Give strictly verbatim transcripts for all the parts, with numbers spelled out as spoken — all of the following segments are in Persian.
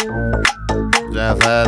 زعفر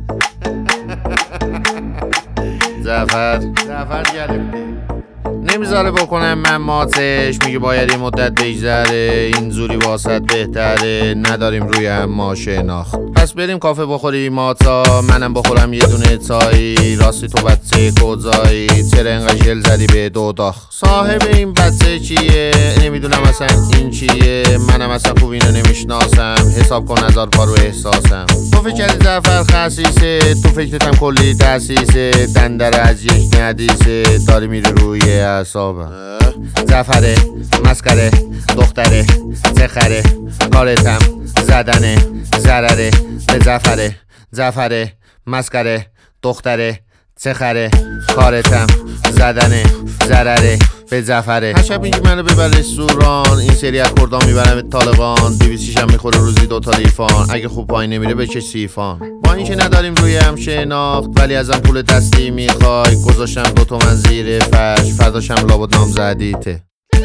زعفر زعفر گرفتی نمیذاره بکنم من ماتش، میگه باید این مدت بگذره، این زوری واسط بهتره، نداریم روی هم ما شناخت. پس بریم کافه بخوری ماتا، منم بخورم یه دونه تایی، راستی تو بچه کجایی، چرا انقدر ژل زدی به دوداخ؟ صاحب این بچه کیه؟ نمیدونم اصلا این چیه، منم اصلا خوب اینو نمیشناسم، حساب کن هزار پا رو احساسم. تو فکر کردی زعفر خسیسه، تو فکرتم کلی دسیسه، دندره از یک ندیسه، داری میری روی اعصابم. زعفره مسکره دختره چخره، کارتم زدنه ضرره به زعفره. زعفره مسکره دختره چخره، کارتم زدنه ضرره به زعفره. هر شب میگی منو ببر رستوران، این سری از کردان میبرم به طالبان، دویست شیشم میخوره روزی دوتا لیفان، اگه خوب پایین نمیره بکش سیفان. با اینکه نداریم روی هم شناخت، ولی ازم پول دستی میخوای، گذاشتم دو تومن زیر فرش، فرداشم لابد نام زدیته.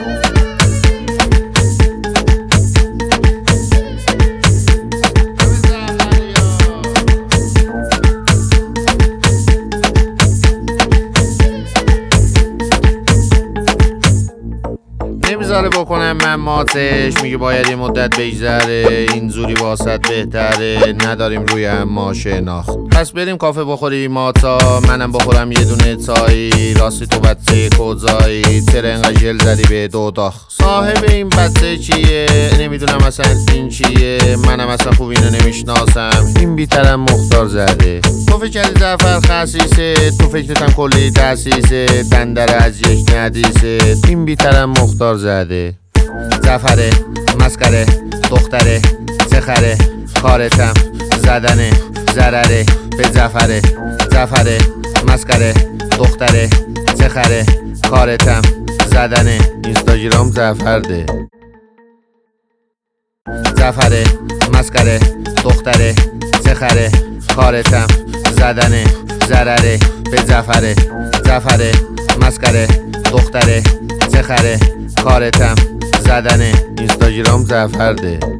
نمیذاره بکنم من ماتش، میگه باید این مدت بگذره، این زوری واسط بهتره، نداریم روی هم ما شناخت. پس بریم کافه بخوری ماتا، منم بخورم یه دونه تایی، راستی تو بچه کجایی، چرا انقدر ژل زدی به دوداخ؟ صاحب این بچه کیه؟ نمیدونم اصلا این چیه، منم اصلا خوب اینو نمیشناسم، این بیترم مختار زده. تو فکر کردی زعفر خسیسه، تو فکرتم کلی دسیسه، دندره از یک ندیسه، این بیترم مختار زده. زعفره مسکره دختره چخره، کارتم زدنه ضرره به زعفره. زعفره مسکره دختره چخره، کارتم زدنه اینستاگرام زعفرده. زعفره مسکره دختره چخره، کارتم زدنه ضرره به زعفره. زعفره مسکره دختره چخره، کارتم زدنه اینستاگرام زعفرده.